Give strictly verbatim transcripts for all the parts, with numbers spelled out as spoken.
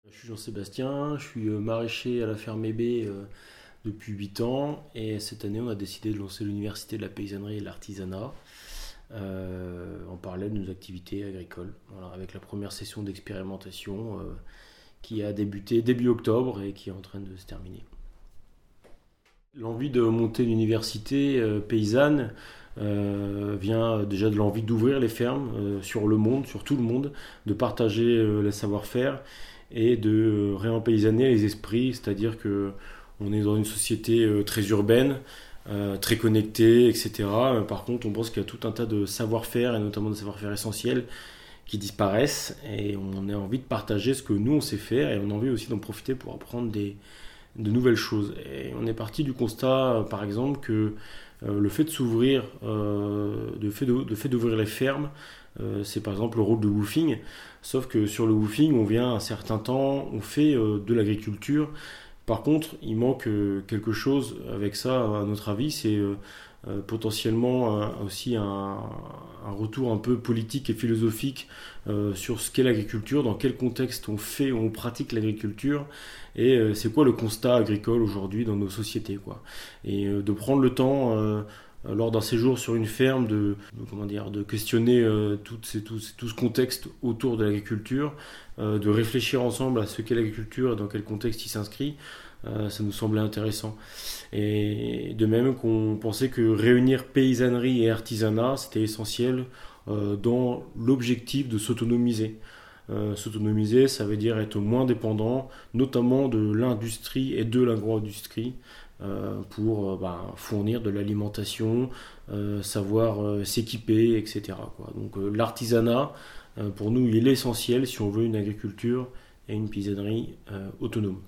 Je suis Jean-Sébastien, je suis euh, maraîcher à la ferme Hébé euh, depuis huit ans et cette année on a décidé de lancer l'université de la paysannerie et de l'artisanat euh, en parallèle de nos activités agricoles. Voilà, avec la première session d'expérimentation euh, qui a débuté début octobre et qui est en train de se terminer. L'envie de monter une université euh, paysanne euh, vient déjà de l'envie d'ouvrir les fermes euh, sur le monde, sur tout le monde, de partager euh, les savoir-faire et de euh, réempaysanner les esprits, c'est-à-dire que on est dans une société euh, très urbaine, euh, très connectée, et cetera. Euh, Par contre, on pense qu'il y a tout un tas de savoir-faire, et notamment des savoir-faire essentiels, qui disparaissent, et on a envie de partager ce que nous on sait faire, et on a envie aussi d'en profiter pour apprendre des, de nouvelles choses. Et on est parti du constat, euh, par exemple, que euh, le fait de s'ouvrir, euh, le fait de, le fait d'ouvrir les fermes, euh, c'est par exemple le rôle de woofing. Sauf que sur le woofing, on vient un certain temps, on fait euh, de l'agriculture. Par contre, il manque euh, quelque chose avec ça, à notre avis, c'est euh, euh, potentiellement euh, aussi un, un retour un peu politique et philosophique euh, sur ce qu'est l'agriculture, dans quel contexte on fait, on pratique l'agriculture, et euh, c'est quoi le constat agricole aujourd'hui dans nos sociétés, quoi. Et euh, de prendre le temps euh, lors d'un séjour sur une ferme de, de, comment dire, de questionner euh, tout, ces, tout, tout ce contexte autour de l'agriculture, euh, de réfléchir ensemble à ce qu'est l'agriculture et dans quel contexte il s'inscrit, euh, ça nous semblait intéressant. Et de même qu'on pensait que réunir paysannerie et artisanat, c'était essentiel euh, dans l'objectif de s'autonomiser. Euh, s'autonomiser, ça veut dire être moins dépendant, notamment de l'industrie et de l'agro-industrie, euh, pour euh, bah, fournir de l'alimentation, euh, savoir euh, s'équiper, et cetera, quoi. Donc euh, l'artisanat, euh, pour nous, il est essentiel si on veut une agriculture et une paysannerie euh, autonome.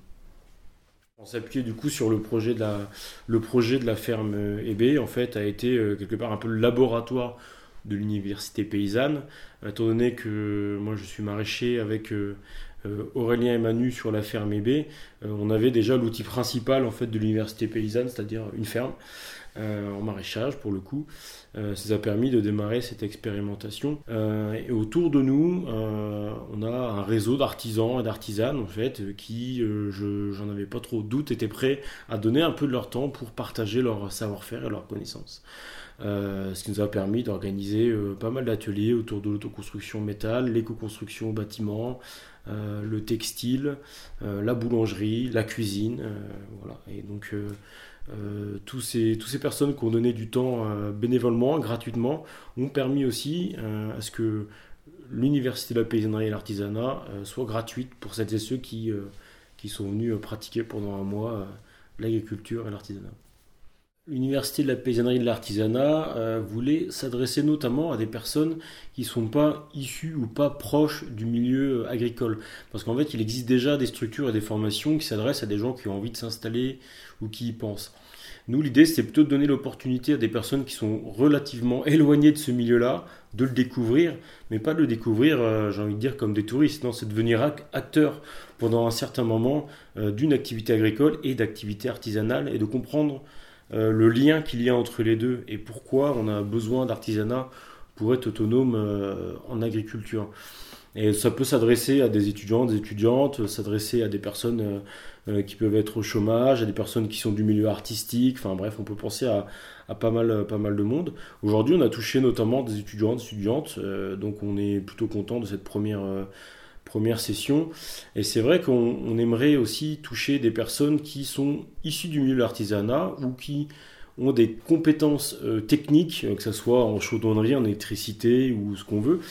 On s'est appuyé du coup sur le projet de la, le projet de la ferme euh, Hébé, en fait, a été euh, quelque part un peu le laboratoire de l'université paysanne, étant donné que moi je suis maraîcher avec euh, euh, Aurélien et Manu sur la ferme Hébé, euh, on avait déjà l'outil principal en fait de l'université paysanne, c'est-à-dire une ferme euh, en maraîchage pour le coup. Euh, ça nous a permis de démarrer cette expérimentation. Euh, et autour de nous, euh, on a un réseau d'artisans et d'artisanes en fait qui, euh, je, j'en avais pas trop de doute, étaient prêts à donner un peu de leur temps pour partager leur savoir-faire et leurs connaissances. Euh, ce qui nous a permis d'organiser euh, pas mal d'ateliers autour de l'autoconstruction métal, l'éco-construction bâtiment, euh, le textile, euh, la boulangerie, la cuisine, euh, voilà. Et donc euh, euh, tous ces, toutes ces personnes qui ont donné du temps euh, bénévolement, gratuitement, ont permis aussi euh, à ce que l'université de la paysannerie et l'artisanat euh, soit gratuite pour celles et ceux qui, euh, qui sont venus euh, pratiquer pendant un mois euh, l'agriculture et l'artisanat. L'université de la paysannerie et de l'artisanat euh, voulait s'adresser notamment à des personnes qui ne sont pas issues ou pas proches du milieu agricole. Parce qu'en fait, il existe déjà des structures et des formations qui s'adressent à des gens qui ont envie de s'installer ou qui y pensent. Nous, l'idée, c'était plutôt de donner l'opportunité à des personnes qui sont relativement éloignées de ce milieu-là, de le découvrir, mais pas de le découvrir, euh, j'ai envie de dire, comme des touristes. Non, c'est de devenir ac- acteur pendant un certain moment euh, d'une activité agricole et d'activité artisanale et de comprendre euh, le lien qu'il y a entre les deux et pourquoi on a besoin d'artisanat pour être autonome euh, en agriculture. Et ça peut s'adresser à des étudiants, des étudiantes, s'adresser à des personnes euh, euh, qui peuvent être au chômage, à des personnes qui sont du milieu artistique, enfin bref, on peut penser à, à pas, mal, pas mal de monde. Aujourd'hui, on a touché notamment des étudiants, des étudiantes, euh, donc on est plutôt content de cette première, euh, première session. Et c'est vrai qu'on on aimerait aussi toucher des personnes qui sont issues du milieu de l'artisanat ou qui ont des compétences euh, techniques, que ce soit en chaudronnerie, en électricité ou ce qu'on veut,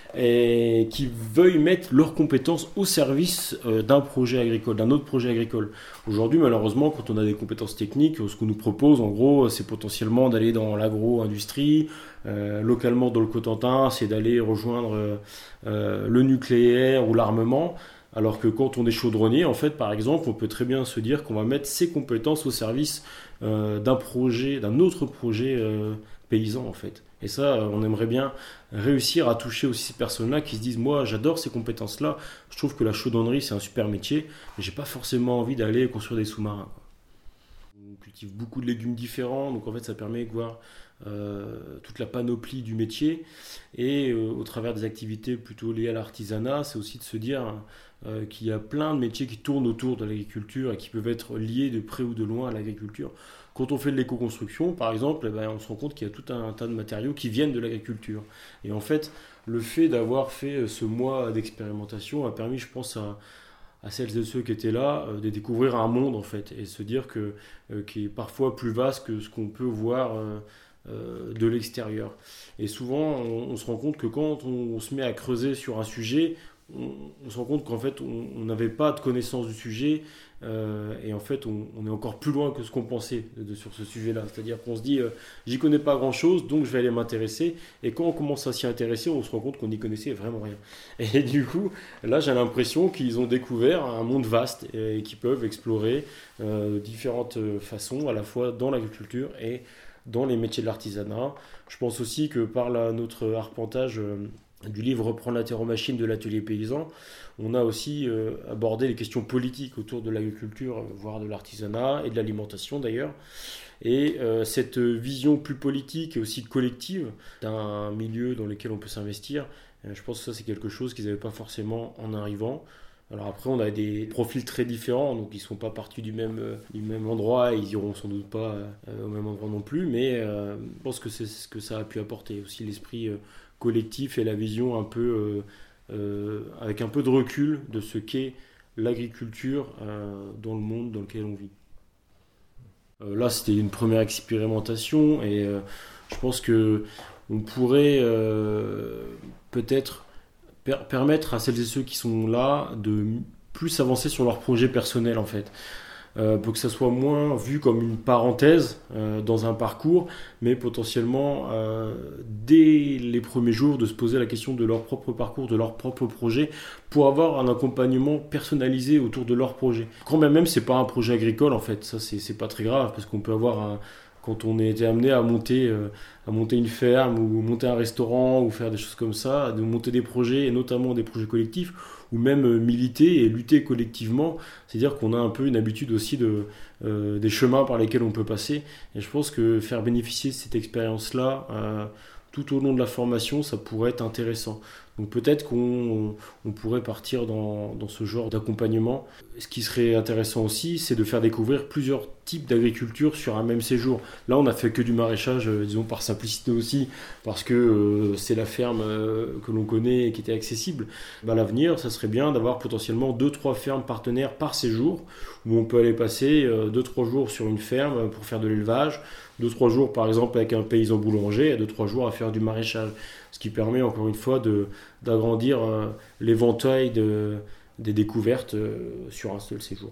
et qui veuillent mettre leurs compétences au service euh, d'un projet agricole, d'un autre projet agricole. Aujourd'hui, malheureusement, quand on a des compétences techniques, ce qu'on nous propose, en gros, c'est potentiellement d'aller dans l'agro-industrie, euh, localement dans le Cotentin, c'est d'aller rejoindre euh, le nucléaire ou l'armement, alors que quand on est chaudronnier, en fait, par exemple, on peut très bien se dire qu'on va mettre ses compétences au service euh, d'un projet, d'un autre projet euh, paysan, en fait. Et ça, on aimerait bien réussir à toucher aussi ces personnes-là qui se disent moi j'adore ces compétences-là, je trouve que la chaudronnerie c'est un super métier, mais j'ai pas forcément envie d'aller construire des sous-marins, quoi. Donc cultive beaucoup de légumes différents, donc en fait ça permet de voir euh, toute la panoplie du métier. Et euh, au travers des activités plutôt liées à l'artisanat, c'est aussi de se dire euh, qu'il y a plein de métiers qui tournent autour de l'agriculture et qui peuvent être liés de près ou de loin à l'agriculture. Quand on fait de l'éco-construction, par exemple, eh ben, on se rend compte qu'il y a tout un tas de matériaux qui viennent de l'agriculture. Et en fait, le fait d'avoir fait ce mois d'expérimentation a permis, je pense, à, à celles et ceux qui étaient là euh, de découvrir un monde, en fait, et se dire que, euh, qui est parfois plus vaste que ce qu'on peut voir euh, euh, de l'extérieur. Et souvent, on, on se rend compte que quand on, on se met à creuser sur un sujet, on, on se rend compte qu'en fait, on n'avait pas de connaissance du sujet, euh, et en fait, on, on est encore plus loin que ce qu'on pensait de, de, sur ce sujet-là. C'est-à-dire qu'on se dit, euh, j'y connais pas grand-chose, donc je vais aller m'intéresser. Et quand on commence à s'y intéresser, on se rend compte qu'on n'y connaissait vraiment rien. Et du coup, là, j'ai l'impression qu'ils ont découvert un monde vaste et, et qu'ils peuvent explorer euh, de différentes façons, à la fois dans l'agriculture et dans les métiers de l'artisanat. Je pense aussi que par la, notre arpentage euh, du livre Reprendre la terre aux machines de l'atelier paysan, on a aussi euh, abordé les questions politiques autour de l'agriculture, voire de l'artisanat et de l'alimentation d'ailleurs. Et euh, cette vision plus politique et aussi collective d'un milieu dans lequel on peut s'investir, euh, je pense que ça c'est quelque chose qu'ils n'avaient pas forcément en arrivant. Alors après, on a des profils très différents, donc ils ne sont pas partis du même, euh, du même endroit, et ils iront sans doute pas euh, au même endroit non plus, mais euh, je pense que c'est ce que ça a pu apporter, aussi l'esprit euh, collectif et la vision un peu, euh, euh, avec un peu de recul de ce qu'est l'agriculture euh, dans le monde dans lequel on vit. Euh, là, c'était une première expérimentation, et euh, je pense qu'on pourrait euh, peut-être permettre à celles et ceux qui sont là de plus avancer sur leur projet personnel en fait, euh, pour que ça soit moins vu comme une parenthèse euh, dans un parcours, mais potentiellement euh, dès les premiers jours de se poser la question de leur propre parcours, de leur propre projet, pour avoir un accompagnement personnalisé autour de leur projet. Quand même même c'est pas un projet agricole en fait, ça c'est, c'est pas très grave, parce qu'on peut avoir un quand on est amené à monter, euh, à monter une ferme ou monter un restaurant ou faire des choses comme ça, de monter des projets et notamment des projets collectifs ou même euh, militer et lutter collectivement, c'est-à-dire qu'on a un peu une habitude aussi de, euh, des chemins par lesquels on peut passer, et je pense que faire bénéficier de cette expérience-là euh, tout au long de la formation, ça pourrait être intéressant. Donc peut-être qu'on on pourrait partir dans, dans ce genre d'accompagnement. Ce qui serait intéressant aussi, c'est de faire découvrir plusieurs types d'agriculture sur un même séjour. Là, on n'a fait que du maraîchage, euh, disons par simplicité aussi, parce que euh, c'est la ferme euh, que l'on connaît et qui était accessible. Bah, à l'avenir, ça serait bien d'avoir potentiellement deux trois fermes partenaires par séjour, où on peut aller passer euh, deux trois jours sur une ferme pour faire de l'élevage, deux trois jours par exemple avec un paysan boulanger, et deux trois jours à faire du maraîchage. Ce qui permet encore une fois de, d'agrandir euh, l'éventail de, des découvertes euh, sur un seul séjour.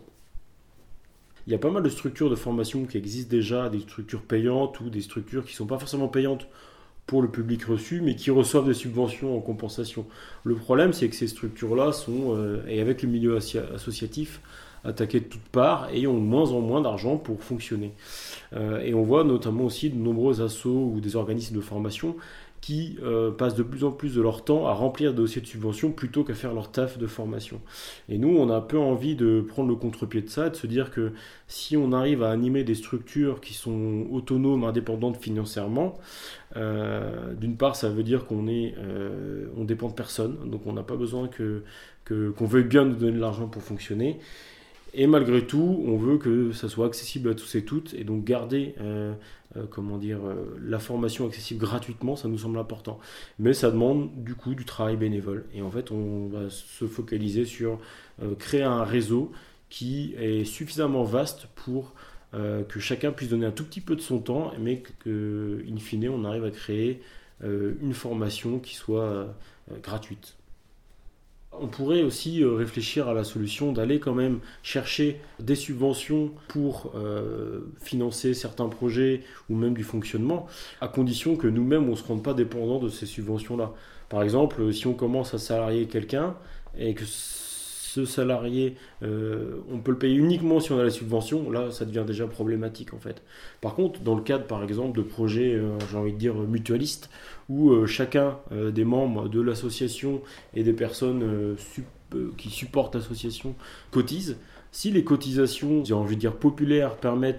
Il y a pas mal de structures de formation qui existent déjà, des structures payantes ou des structures qui ne sont pas forcément payantes pour le public reçu, mais qui reçoivent des subventions en compensation. Le problème, c'est que ces structures-là sont, euh, et avec le milieu associatif, attaquées de toutes parts et ont de moins en moins d'argent pour fonctionner. Euh, et on voit notamment aussi de nombreux assos ou des organismes de formation qui euh, passent de plus en plus de leur temps à remplir des dossiers de subvention plutôt qu'à faire leur taf de formation. Et nous, on a un peu envie de prendre le contre-pied de ça, de se dire que si on arrive à animer des structures qui sont autonomes, indépendantes financièrement, euh, d'une part, ça veut dire qu'on est, euh, on dépend de personne, donc on n'a pas besoin que, que, qu'on veuille bien nous donner de l'argent pour fonctionner. Et malgré tout, on veut que ça soit accessible à tous et toutes, et donc garder euh, euh, comment dire, euh, la formation accessible gratuitement, ça nous semble important. Mais ça demande du coup du travail bénévole. Et en fait, on va se focaliser sur euh, créer un réseau qui est suffisamment vaste pour euh, que chacun puisse donner un tout petit peu de son temps, mais qu'in fine, on arrive à créer euh, une formation qui soit euh, gratuite. On pourrait aussi réfléchir à la solution d'aller quand même chercher des subventions pour euh, financer certains projets ou même du fonctionnement, à condition que nous-mêmes on ne se rende pas dépendants de ces subventions-là. Par exemple, si on commence à salarier quelqu'un et que ce salarié, euh, on peut le payer uniquement si on a la subvention, là ça devient déjà problématique en fait. Par contre, dans le cadre par exemple de projets, euh, j'ai envie de dire mutualistes, où euh, chacun euh, des membres de l'association et des personnes euh, sup- euh, qui supportent l'association cotisent, si les cotisations, j'ai envie de dire populaires, permettent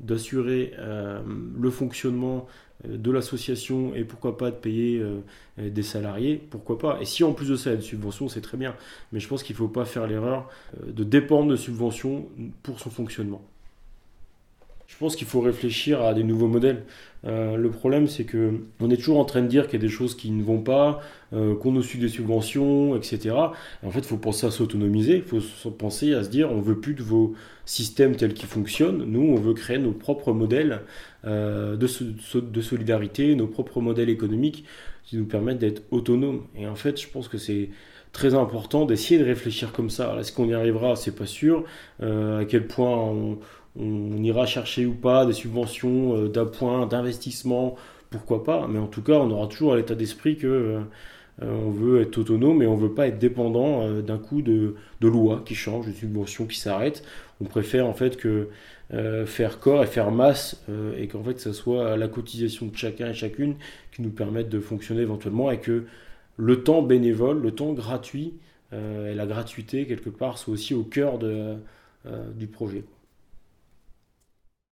d'assurer euh, le fonctionnement de l'association et pourquoi pas de payer euh, des salariés, pourquoi pas. Et si en plus de ça il y a des subventions, c'est très bien. Mais je pense qu'il ne faut pas faire l'erreur euh, de dépendre de subventions pour son fonctionnement. Je pense qu'il faut réfléchir à des nouveaux modèles. Euh, le problème, c'est que on est toujours en train de dire qu'il y a des choses qui ne vont pas, euh, qu'on nous suit des subventions, et cetera. Et en fait, il faut penser à s'autonomiser, il faut penser à se dire, on veut plus de vos systèmes tels qu'ils fonctionnent. Nous, on veut créer nos propres modèles euh, de, de solidarité, nos propres modèles économiques qui nous permettent d'être autonomes. Et en fait, je pense que c'est très important d'essayer de réfléchir comme ça. Est-ce qu'on y arrivera? C'est pas sûr. Euh, à quel point on On ira chercher ou pas des subventions euh, d'appoint, d'investissement, pourquoi pas. Mais en tout cas, on aura toujours l'état d'esprit que euh, on veut être autonome et on ne veut pas être dépendant euh, d'un coup de, de loi qui change, de subventions qui s'arrêtent. On préfère en fait que euh, faire corps et faire masse euh, et qu'en fait, ce soit la cotisation de chacun et chacune qui nous permette de fonctionner éventuellement et que le temps bénévole, le temps gratuit euh, et la gratuité quelque part soit aussi au cœur de, euh, du projet.